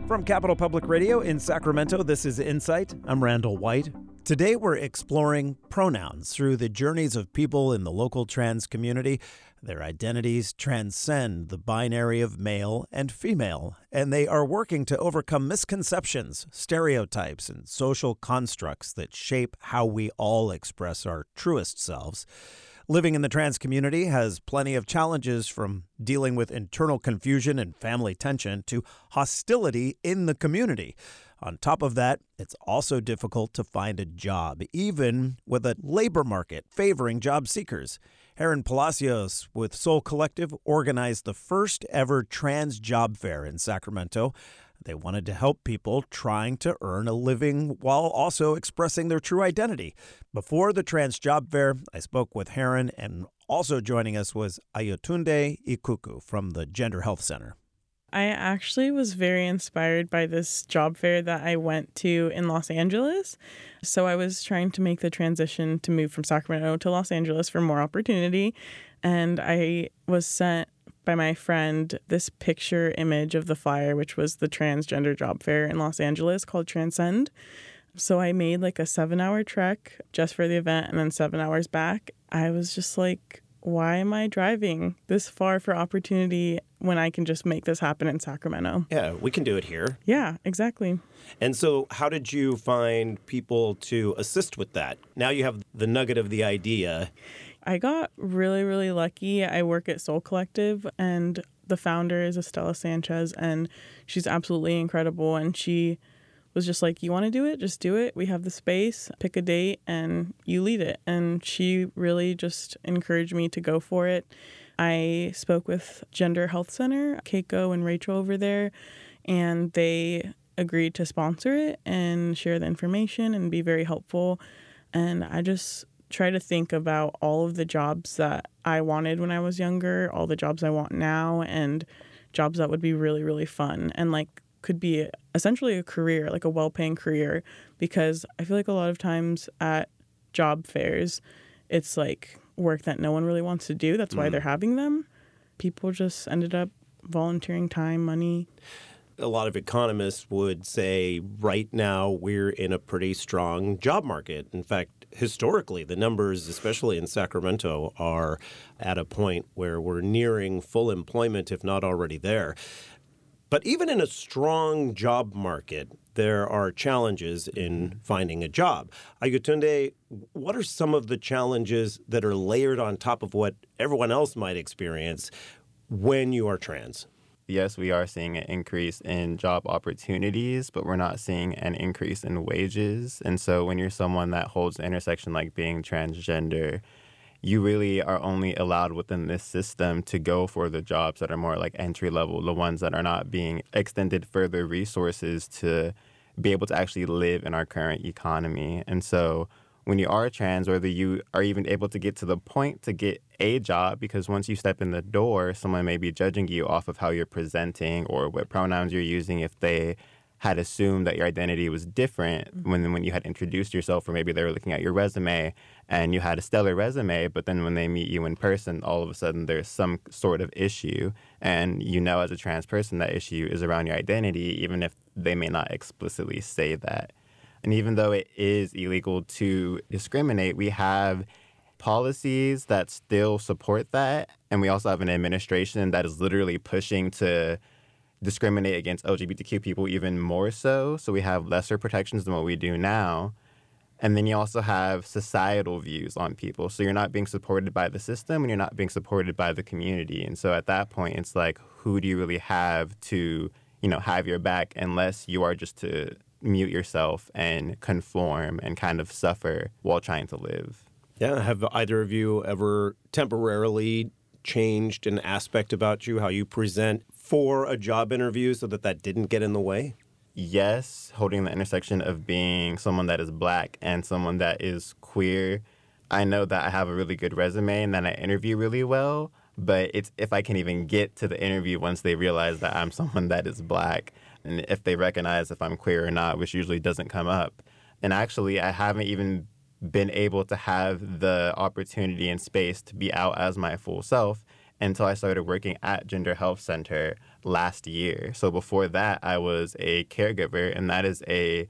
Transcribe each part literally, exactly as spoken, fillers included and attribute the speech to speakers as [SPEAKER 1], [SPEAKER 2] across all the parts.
[SPEAKER 1] From Capital Public Radio in Sacramento, this is Insight. I'm Randall White. Today we're exploring pronouns through the journeys of people in the local trans community. Their identities transcend the binary of male and female, and they are working to overcome misconceptions, stereotypes, and social constructs that shape how we all express our truest selves. Living in the trans community has plenty of challenges, from dealing with internal confusion and family tension to hostility in the community. On top of that, it's also difficult to find a job, even with a labor market favoring job seekers. Heron Palacios with Soul Collective organized the first ever trans job fair in Sacramento. They wanted to help people trying to earn a living while also expressing their true identity. Before the trans job fair, I spoke with Heron, and also joining us was Ayotunde Ikuku from the Gender Health Center.
[SPEAKER 2] I actually was very inspired by this job fair that I went to in Los Angeles. So I was trying to make the transition to move from Sacramento to Los Angeles for more opportunity. And I was sent by my friend this picture image of the flyer, which was the transgender job fair in Los Angeles called Transcend. So I made like a seven hour trek just for the event and then seven hours back. I was just like, why am I driving this far for opportunity when I can just make this happen in Sacramento?
[SPEAKER 3] Yeah, we can do it here.
[SPEAKER 2] Yeah, exactly.
[SPEAKER 3] And so how did you find people to assist with that? Now you have the nugget of the idea.
[SPEAKER 2] I got really, really lucky. I work at Soul Collective, and the founder is Estella Sanchez, and she's absolutely incredible. And she was just like, you want to do it? Just do it. We have the space. Pick a date, and you lead it. And she really just encouraged me to go for it. I spoke with Gender Health Center, Keiko and Rachel over there, and they agreed to sponsor it and share the information and be very helpful. And I just try to think about all of the jobs that I wanted when I was younger, all the jobs I want now, and jobs that would be really, really fun and like could be essentially a career, like a well-paying career, because I feel like a lot of times at job fairs, it's like work that no one really wants to do. That's why mm. they're having them. People just ended up volunteering time, money.
[SPEAKER 3] A lot of economists would say right now we're in a pretty strong job market. In fact, historically, the numbers, especially in Sacramento, are at a point where we're nearing full employment, if not already there. But even in a strong job market, there are challenges in finding a job. Ayotunde, what are some of the challenges that are layered on top of what everyone else might experience when you are trans?
[SPEAKER 4] Yes, we are seeing an increase in job opportunities, but we're not seeing an increase in wages. And so when you're someone that holds the intersection like being transgender, you really are only allowed within this system to go for the jobs that are more like entry level, the ones that are not being extended further resources to be able to actually live in our current economy. And so when you are trans, whether you are even able to get to the point to get a job, because once you step in the door, someone may be judging you off of how you're presenting or what pronouns you're using if they had assumed that your identity was different when when you had introduced yourself, or maybe they were looking at your resume and you had a stellar resume, but then when they meet you in person, all of a sudden there's some sort of issue. And you know as a trans person that issue is around your identity, even if they may not explicitly say that. And even though it is illegal to discriminate, we have policies that still support that. And we also have an administration that is literally pushing to discriminate against L G B T Q people even more so. So we have lesser protections than what we do now. And then you also have societal views on people. So you're not being supported by the system and you're not being supported by the community. And so at that point, it's like, who do you really have to, you know, have your back, unless you are just to mute yourself and conform and kind of suffer while trying to live.
[SPEAKER 3] Yeah. Have either of you ever temporarily changed an aspect about you, how you present for a job interview, so that that didn't get in the way?
[SPEAKER 4] Yes, holding the intersection of being someone that is Black and someone that is queer. I know that I have a really good resume and that I interview really well, but it's if I can even get to the interview once they realize that I'm someone that is Black, and if they recognize if I'm queer or not, which usually doesn't come up. And actually, I haven't even been able to have the opportunity and space to be out as my full self until I started working at Gender Health Center last year. So before that, I was a caregiver, and that is a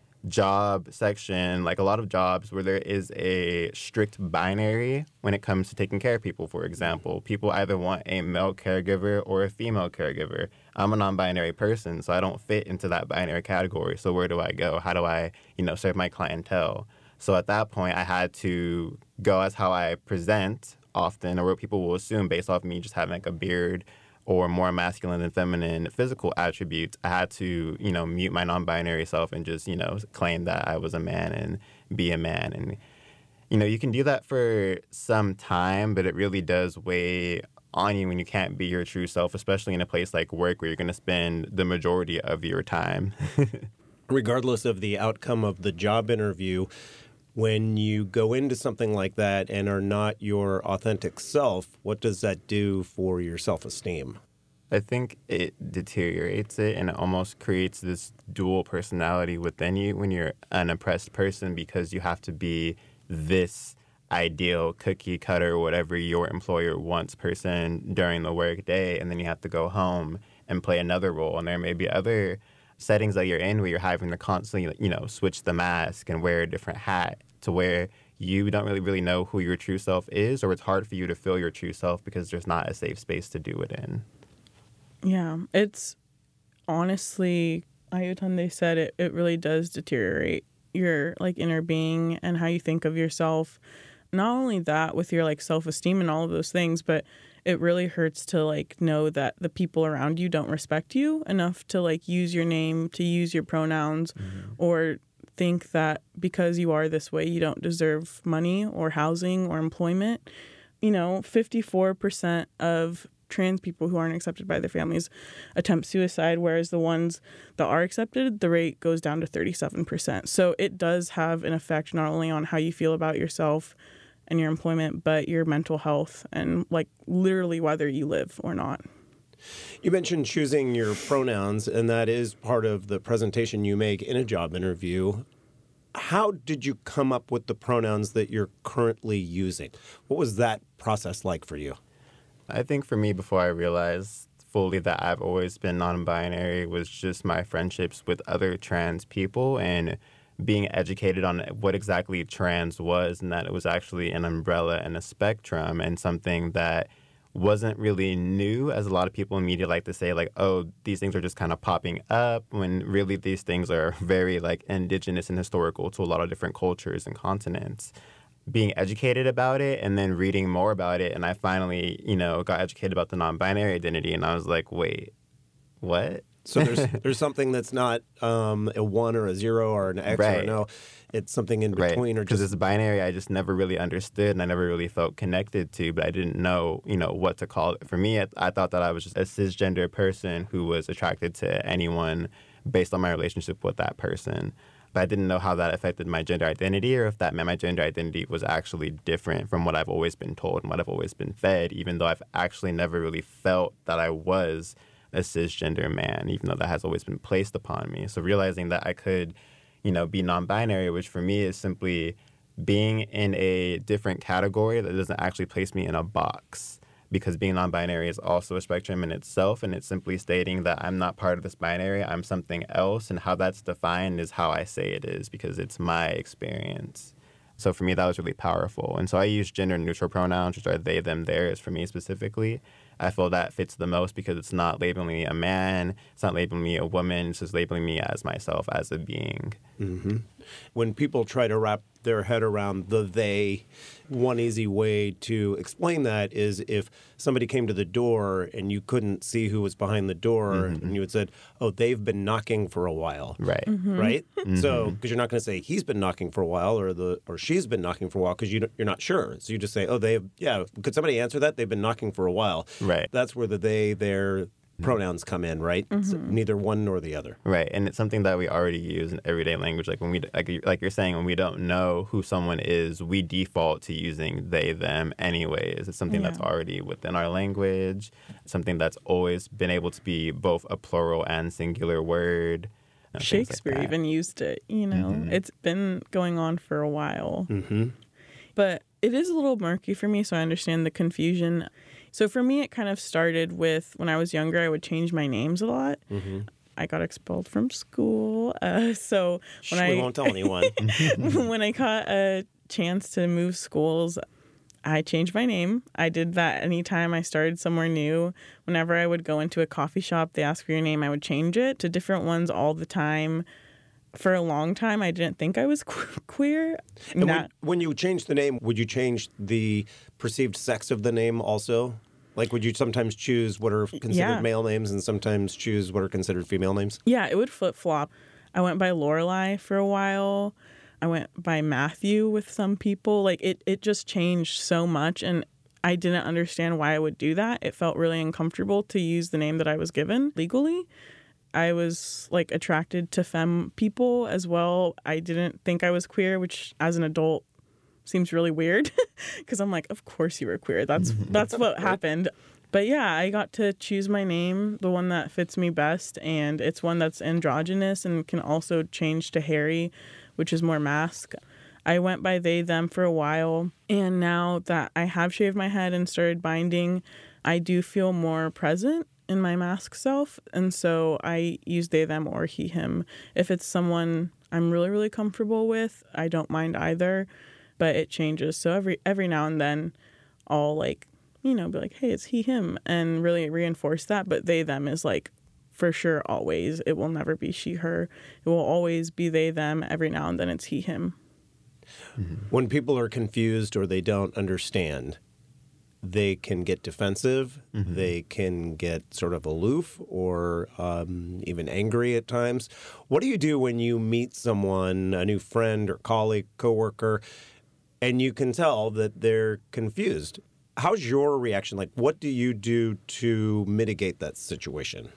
[SPEAKER 4] job section, like a lot of jobs where there is a strict binary when it comes to taking care of people. For example, people either want a male caregiver or a female caregiver. I'm a non-binary person, so I don't fit into that binary category. So where do I go? How do I, you know, serve my clientele? So at that point, I had to go as how I present often, or what people will assume based off me just having like a beard or more masculine than feminine physical attributes. I had to, you know, mute my non-binary self and just, you know, claim that I was a man and be a man. And, you know, you can do that for some time, but it really does weigh on you when you can't be your true self, especially in a place like work where you're going to spend the majority of your time.
[SPEAKER 3] Regardless of the outcome of the job interview, when you go into something like that and are not your authentic self, what does that do for your self-esteem?
[SPEAKER 4] I think it deteriorates it, and it almost creates this dual personality within you when you're an oppressed person, because you have to be this ideal cookie cutter, whatever your employer wants person during the work day, and then you have to go home and play another role. And there may be other settings that you're in where you're having to constantly, you know, switch the mask and wear a different hat, to where you don't really really know who your true self is, or it's hard for you to feel your true self because there's not a safe space to do it in.
[SPEAKER 2] Yeah, it's honestly, Ayotunde said it, it really does deteriorate your like inner being and how you think of yourself. Not only that, with your like self-esteem and all of those things, but it really hurts to like know that the people around you don't respect you enough to like use your name, to use your pronouns, mm-hmm. or think that because you are this way, you don't deserve money or housing or employment. You know, fifty-four percent of trans people who aren't accepted by their families attempt suicide, whereas the ones that are accepted, the rate goes down to thirty-seven percent. So it does have an effect not only on how you feel about yourself and your employment, but your mental health and like literally whether you live or not.
[SPEAKER 3] You mentioned choosing your pronouns, and that is part of the presentation you make in a job interview. How did you come up with the pronouns that you're currently using? What was that process like for you?
[SPEAKER 4] I think for me, before I realized fully that I've always been non-binary, was just my friendships with other trans people and being educated on what exactly trans was, and that it was actually an umbrella and a spectrum, and something that wasn't really new, as a lot of people in media like to say, like, oh, these things are just kind of popping up, when really these things are very like indigenous and historical to a lot of different cultures and continents. Being educated about it and then reading more about it, and I finally, you know, got educated about the non-binary identity, and I was like, wait, what?
[SPEAKER 3] So there's there's something that's not um, a one or a zero or an X
[SPEAKER 4] right.
[SPEAKER 3] or a no. It's something in between,
[SPEAKER 4] right.
[SPEAKER 3] or just
[SPEAKER 4] because it's binary. I just never really understood, and I never really felt connected to. But I didn't know, you know, what to call it. For me, I, I thought that I was just a cisgender person who was attracted to anyone based on my relationship with that person. But I didn't know how that affected my gender identity, or if that meant my gender identity was actually different from what I've always been told and what I've always been fed, even though I've actually never really felt that I was a cisgender man, even though that has always been placed upon me. So realizing that I could, you know, be non-binary, which for me is simply being in a different category that doesn't actually place me in a box. Because being non-binary is also a spectrum in itself, and it's simply stating that I'm not part of this binary, I'm something else, and how that's defined is how I say it is, because it's my experience. So for me, that was really powerful. And so I use gender-neutral pronouns, which are they, them, theirs for me specifically. I feel that fits the most because it's not labeling me a man, it's not labeling me a woman, it's just labeling me as myself, as a being.
[SPEAKER 3] Mm-hmm. When people try to wrap their head around the they, one easy way to explain that is if somebody came to the door and you couldn't see who was behind the door, mm-hmm. and you had said, oh, they've been knocking for a while.
[SPEAKER 4] Right.
[SPEAKER 2] Mm-hmm.
[SPEAKER 3] Right?
[SPEAKER 4] Mm-hmm.
[SPEAKER 3] So, because you're not going to say he's been knocking for a while or the or she's been knocking for a while because you, you're not sure. So you just say, oh, they've, yeah, could somebody answer that? They've been knocking for a while.
[SPEAKER 4] Right.
[SPEAKER 3] That's where the they, their pronouns come in, right?
[SPEAKER 2] Mm-hmm.
[SPEAKER 3] It's neither one nor the other.
[SPEAKER 4] Right, and it's something that we already use in everyday language. Like when we, like, like you're saying, when we don't know who someone is, we default to using they, them anyways. It's something
[SPEAKER 2] yeah.
[SPEAKER 4] that's already within our language, something that's always been able to be both a plural and singular word. You know,
[SPEAKER 2] Shakespeare
[SPEAKER 4] like
[SPEAKER 2] even used it, you know. Mm-hmm. It's been going on for a while.
[SPEAKER 3] Mm-hmm.
[SPEAKER 2] But it is a little murky for me, so I understand the confusion. So for me, it kind of started with when I was younger, I would change my names a lot.
[SPEAKER 3] Mm-hmm.
[SPEAKER 2] I got expelled from school. Uh, so when
[SPEAKER 3] Shh,
[SPEAKER 2] I
[SPEAKER 3] we won't tell anyone.
[SPEAKER 2] when I caught a chance to move schools, I changed my name. I did that anytime I started somewhere new. Whenever I would go into a coffee shop, they asked for your name, I would change it to different ones all the time. For a long time, I didn't think I was que- queer.
[SPEAKER 3] And
[SPEAKER 2] Not,
[SPEAKER 3] when, when you changed the name, would you change the perceived sex of the name also? Like, would you sometimes choose what are considered
[SPEAKER 2] Yeah.
[SPEAKER 3] male names and sometimes choose what are considered female names?
[SPEAKER 2] yeah, it would flip flop. I went by Lorelai for a while. I went by Matthew with some people. Like it, it just changed so much, and I didn't understand why I would do that. It felt really uncomfortable to use the name that I was given legally. I was like attracted to femme people as well. I didn't think I was queer, which as an adult seems really weird because I'm like, of course you were queer. That's that's what happened. But yeah, I got to choose my name, the one that fits me best, and it's one that's androgynous and can also change to Harry, which is more mask. I went by they, them for a while, and now that I have shaved my head and started binding, I do feel more present in my mask self, and so I use they, them, or he, him. If it's someone I'm really, really comfortable with, I don't mind either, but it changes. So every every now and then, I'll like, you know, be like, hey, it's he, him, and really reinforce that. But they, them is like, for sure, always. It will never be she, her. It will always be they, them. Every now and then it's he, him.
[SPEAKER 3] Mm-hmm. When people are confused or they don't understand, they can get defensive. Mm-hmm. They can get sort of aloof or um, even angry at times. What do you do when you meet someone, a new friend or colleague, coworker, and you can tell that they're confused? How's your reaction? Like, what do you do to mitigate that situation?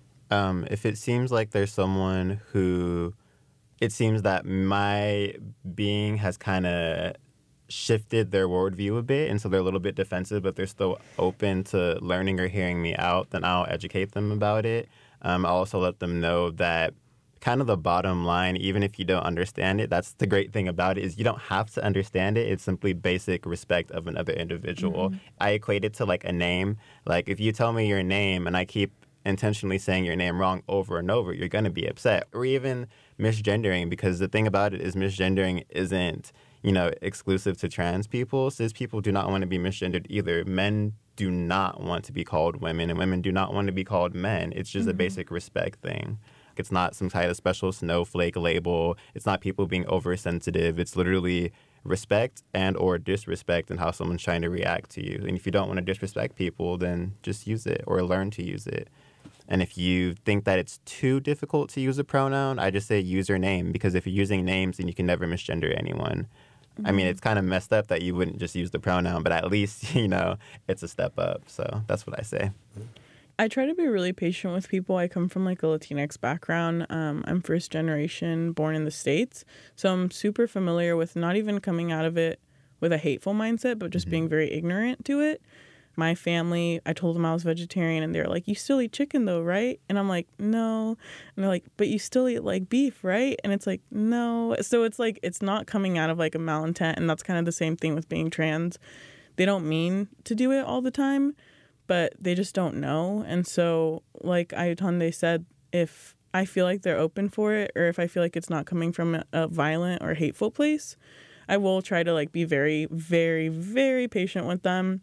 [SPEAKER 4] Um, if it seems like there's someone who, it seems that my being has kind of shifted their worldview a bit, and so they're a little bit defensive, but they're still open to learning or hearing me out, then I'll educate them about it. Um, I'll also let them know that kind of the bottom line, even if you don't understand it, that's the great thing about it, is you don't have to understand it. It's simply basic respect of another individual. Mm-hmm. I equate it to like a name. Like if you tell me your name and I keep intentionally saying your name wrong over and over, you're going to be upset. Or even misgendering, because the thing about it is misgendering isn't, you know, exclusive to trans people. Cis people do not want to be misgendered either. Men do not want to be called women, and women do not want to be called men. It's just mm-hmm. a basic respect thing. It's not some kind of special snowflake label. It's not people being oversensitive. It's literally respect and or disrespect and how someone's trying to react to you. And if you don't want to disrespect people, then just use it or learn to use it. And if you think that it's too difficult to use a pronoun, I just say use your name, because if you're using names, then you can never misgender anyone. Mm-hmm. I mean, it's kind of messed up that you wouldn't just use the pronoun, but at least, you know, it's a step up. So that's what I say.
[SPEAKER 2] I try to be really patient with people. I come from like a Latinx background. Um, I'm first generation born in the States. So I'm super familiar with not even coming out of it with a hateful mindset, but just mm-hmm. being very ignorant to it. My family, I told them I was vegetarian, and they're like, you still eat chicken though, right? And I'm like, no. And they're like, but you still eat like beef, right? And it's like, no. So it's like, it's not coming out of like a malintent. And that's kind of the same thing with being trans. They don't mean to do it all the time, but they just don't know. And so, like Ayotunde said, if I feel like they're open for it, or if I feel like it's not coming from a, a violent or hateful place, I will try to like be very, very, very patient with them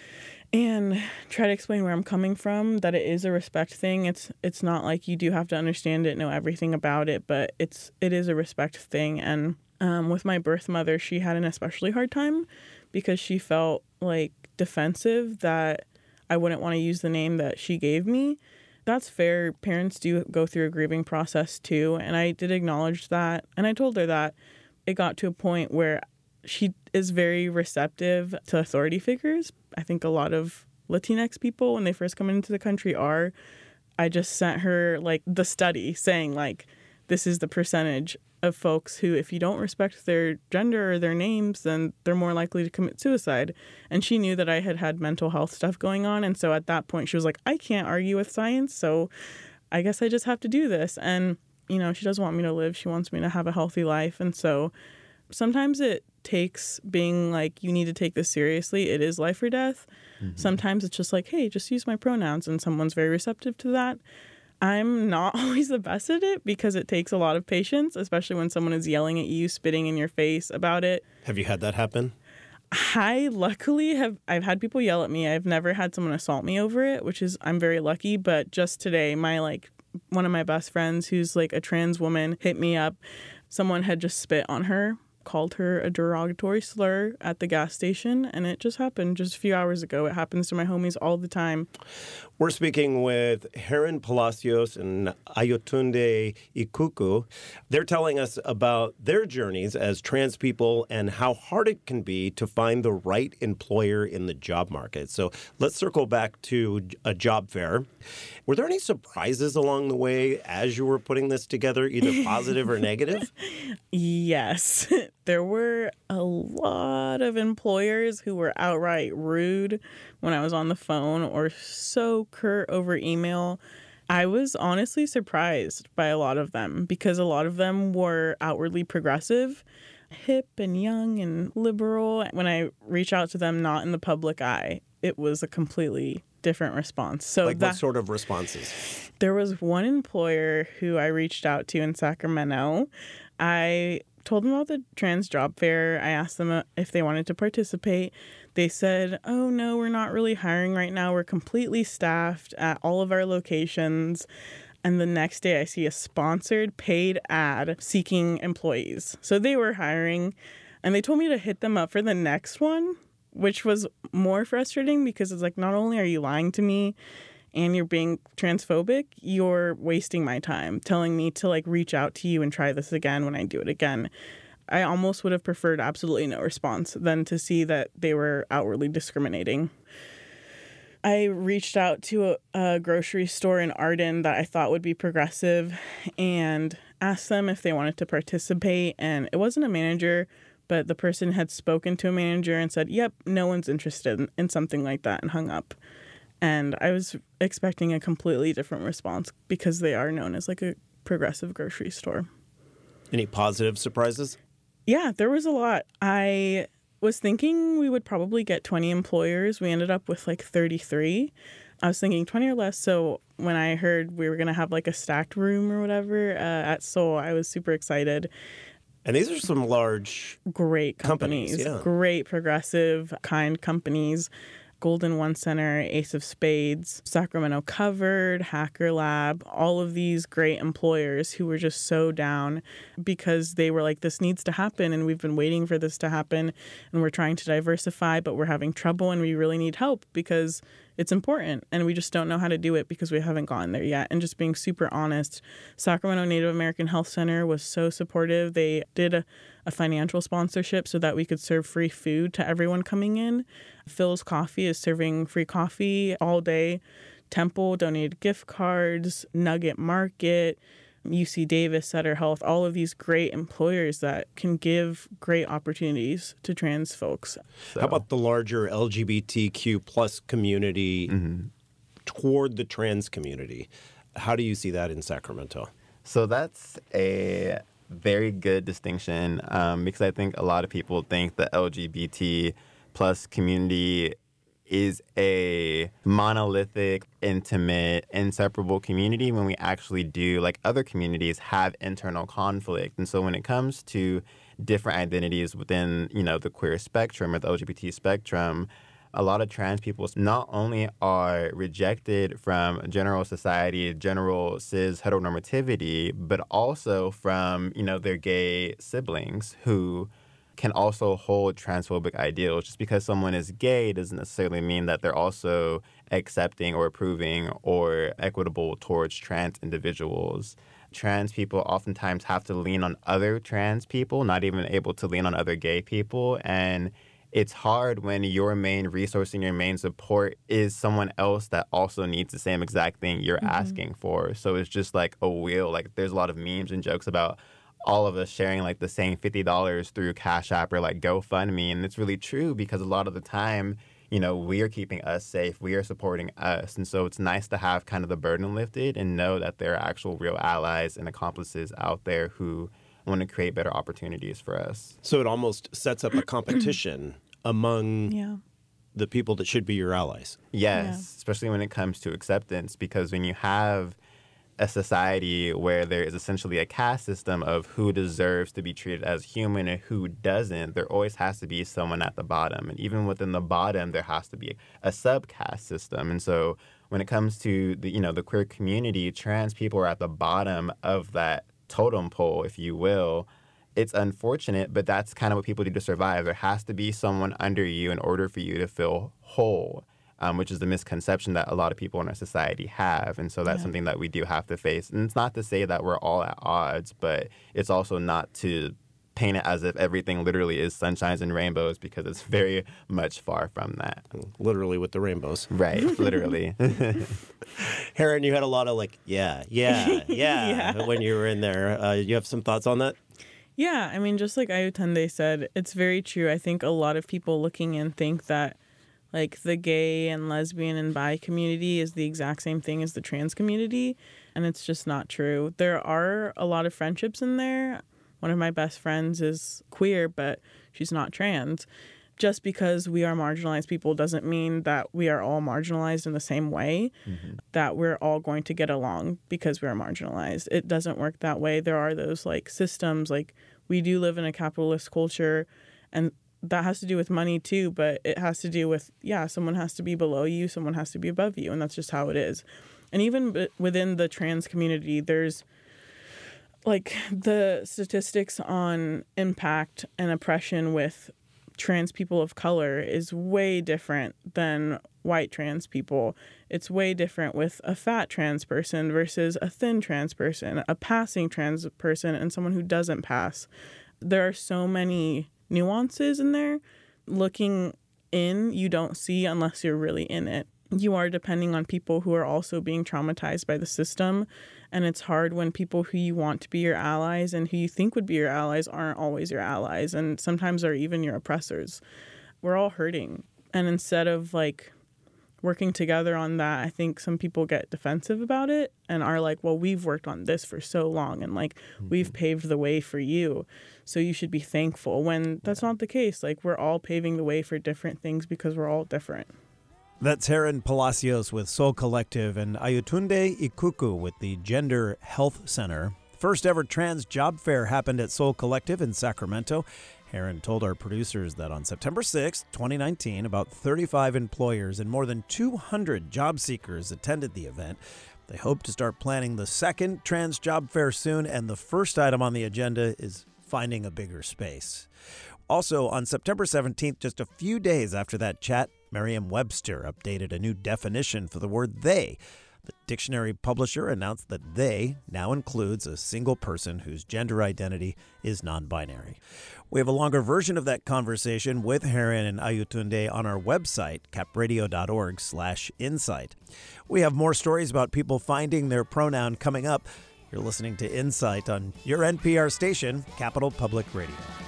[SPEAKER 2] and try to explain where I'm coming from, that it is a respect thing. It's it's not like you do have to understand it, know everything about it, but it's it is a respect thing. And um, with my birth mother, she had an especially hard time because she felt like defensive that I wouldn't want to use the name that she gave me. That's fair. Parents do go through a grieving process too. And I did acknowledge that. And I told her that it got to a point where she is very receptive to authority figures. I think a lot of Latinx people, when they first come into the country, are. I just sent her like the study saying like, this is the percentage of folks who, if you don't respect their gender or their names, then they're more likely to commit suicide. And she knew that I had had mental health stuff going on. And so at that point, she was like, I can't argue with science, so I guess I just have to do this. And, you know, she doesn't want me to live. She wants me to have a healthy life. And so Sometimes it takes being like, you need to take this seriously. It is life or death. Mm-hmm. Sometimes it's just like, hey, just use my pronouns, and someone's very receptive to that. I'm not always the best at it because it takes a lot of patience, especially when someone is yelling at you, spitting in your face about it.
[SPEAKER 3] Have you had that happen?
[SPEAKER 2] I luckily have, I've had people yell at me. I've never had someone assault me over it, which is, I'm very lucky. But just today, my like, one of my best friends who's like a trans woman hit me up. Someone had just spit on her, called her a derogatory slur at the gas station, and it just happened just a few hours ago. It happens to my homies all the time.
[SPEAKER 3] We're speaking with Heron Palacios and Ayotunde Ikuku. They're telling us about their journeys as trans people and how hard it can be to find the right employer in the job market. So let's circle back to a job fair. Were there any surprises along the way as you were putting this together, either positive or negative?
[SPEAKER 2] Yes. There were a lot of employers who were outright rude when I was on the phone or so curt over email. I was honestly surprised by a lot of them because a lot of them were outwardly progressive, hip and young and liberal. When I reach out to them not in the public eye, it was a completely different response. So
[SPEAKER 3] like
[SPEAKER 2] that,
[SPEAKER 3] what sort of responses?
[SPEAKER 2] There was one employer who I reached out to in Sacramento. I told them about the trans job fair. I asked them if they wanted to participate. They said, oh, no, we're not really hiring right now. We're completely staffed at all of our locations. And the next day I see a sponsored paid ad seeking employees. So they were hiring, and they told me to hit them up for the next one, which was more frustrating because it's like, not only are you lying to me and you're being transphobic, you're wasting my time telling me to like reach out to you and try this again when I do it again. I almost would have preferred absolutely no response than to see that they were outwardly discriminating. I reached out to a, a grocery store in Arden that I thought would be progressive and asked them if they wanted to participate. And it wasn't a manager, but the person had spoken to a manager and said, yep, no one's interested in, in something like that, and hung up. And I was expecting a completely different response because they are known as like a progressive grocery store.
[SPEAKER 3] Any positive surprises?
[SPEAKER 2] Yeah, there was a lot. I was thinking we would probably get twenty employers. We ended up with like thirty-three. I was thinking twenty or less. So when I heard we were going to have like a stacked room or whatever uh, at Soul, I was super excited.
[SPEAKER 3] And these are some large
[SPEAKER 2] Great companies.
[SPEAKER 3] companies yeah.
[SPEAKER 2] Great, progressive, kind companies. Golden One Center, Ace of Spades, Sacramento Covered, Hacker Lab, all of these great employers who were just so down because they were like, this needs to happen and we've been waiting for this to happen and we're trying to diversify, but we're having trouble and we really need help because it's important and we just don't know how to do it because we haven't gotten there yet. And just being super honest, Sacramento Native American Health Center was so supportive. They did a, a financial sponsorship so that we could serve free food to everyone coming in. Phil's Coffee is serving free coffee all day. Temple donated gift cards, Nugget Market, U C Davis, Sutter Health, all of these great employers that can give great opportunities to trans folks.
[SPEAKER 3] So. How about the larger L G B T Q plus community mm-hmm. toward the trans community? How do you see that in Sacramento?
[SPEAKER 4] So that's a very good distinction um, because I think a lot of people think the L G B T plus community is a monolithic, intimate, inseparable community when we actually do, like other communities, have internal conflict. And so when it comes to different identities within, you know, the queer spectrum or the L G B T spectrum, a lot of trans people not only are rejected from general society, general cis heteronormativity, but also from, you know, their gay siblings who can also hold transphobic ideals. Just because someone is gay doesn't necessarily mean that they're also accepting or approving or equitable towards trans individuals. Trans people oftentimes have to lean on other trans people, not even able to lean on other gay people. And it's hard when your main resource and your main support is someone else that also needs the same exact thing you're mm-hmm. asking for. So it's just like a wheel. Like there's a lot of memes and jokes about all of us sharing like the same fifty dollars through Cash App or like GoFundMe. And it's really true because a lot of the time, you know, we are keeping us safe. We are supporting us. And so it's nice to have kind of the burden lifted and know that there are actual real allies and accomplices out there who want to create better opportunities for us.
[SPEAKER 3] So it almost sets up a competition among
[SPEAKER 2] Yeah.
[SPEAKER 3] the people that should be your allies.
[SPEAKER 4] Yes,
[SPEAKER 2] Yeah.
[SPEAKER 4] especially when it comes to acceptance, because when you have a society where there is essentially a caste system of who deserves to be treated as human and who doesn't, there always has to be someone at the bottom. And even within the bottom, there has to be a subcaste system. And so when it comes to the, you know, the queer community, trans people are at the bottom of that totem pole, if you will. It's unfortunate, but that's kind of what people do to survive. There has to be someone under you in order for you to feel whole. Um, which is the misconception that a lot of people in our society have. And so that's
[SPEAKER 2] Yeah.
[SPEAKER 4] something that we do have to face. And it's not to say that we're all at odds, but it's also not to paint it as if everything literally is sunshines and rainbows, because it's very much far from that.
[SPEAKER 3] Literally with the rainbows.
[SPEAKER 4] Right, literally.
[SPEAKER 3] Heron, you had a lot of like, yeah, yeah, yeah,
[SPEAKER 2] Yeah.
[SPEAKER 3] when you were in there. Uh, you have some thoughts on that?
[SPEAKER 2] Yeah, I mean, just like Ayutende said, it's very true. I think a lot of people looking in think that like the gay and lesbian and bi community is the exact same thing as the trans community, and it's just not true. There are a lot of friendships in there. One of my best friends is queer, but she's not trans. Just because we are marginalized people doesn't mean that we are all marginalized in the same way, mm-hmm. that we're all going to get along because we're marginalized. It doesn't work that way. There are those like systems, like we do live in a capitalist culture, and that has to do with money too, but it has to do with, yeah, someone has to be below you, someone has to be above you, and that's just how it is. And even b- within the trans community, there's like the statistics on impact and oppression with trans people of color is way different than white trans people. It's way different with a fat trans person versus a thin trans person, a passing trans person, and someone who doesn't pass. There are so many nuances in there. Looking in, you don't see unless you're really in it. You are depending on people who are also being traumatized by the system, and it's hard when people who you want to be your allies and who you think would be your allies aren't always your allies, and sometimes are even your oppressors. We're all hurting, and instead of like working together on that, I think some people get defensive about it and are like, well, we've worked on this for so long, and like mm-hmm. we've paved the way for you, so you should be thankful, when that's yeah. not the case. Like, we're all paving the way for different things because we're all different.
[SPEAKER 1] That's Heron Palacios with Soul Collective and Ayutunde Ikuku with the Gender Health Center. First ever trans job fair happened at Soul Collective in Sacramento. Heron told our producers that on September sixth, twenty nineteen, about thirty-five employers and more than two hundred job seekers attended the event. They hope to start planning the second trans job fair soon, and the first item on the agenda is finding a bigger space. Also, on September seventeenth, just a few days after that chat, Merriam-Webster updated a new definition for the word they. The dictionary publisher announced that they now includes a single person whose gender identity is non-binary. We have a longer version of that conversation with Heron and Ayutunde on our website, capradio.org slash insight. We have more stories about people finding their pronoun coming up. You're listening to Insight on your N P R station, Capital Public Radio.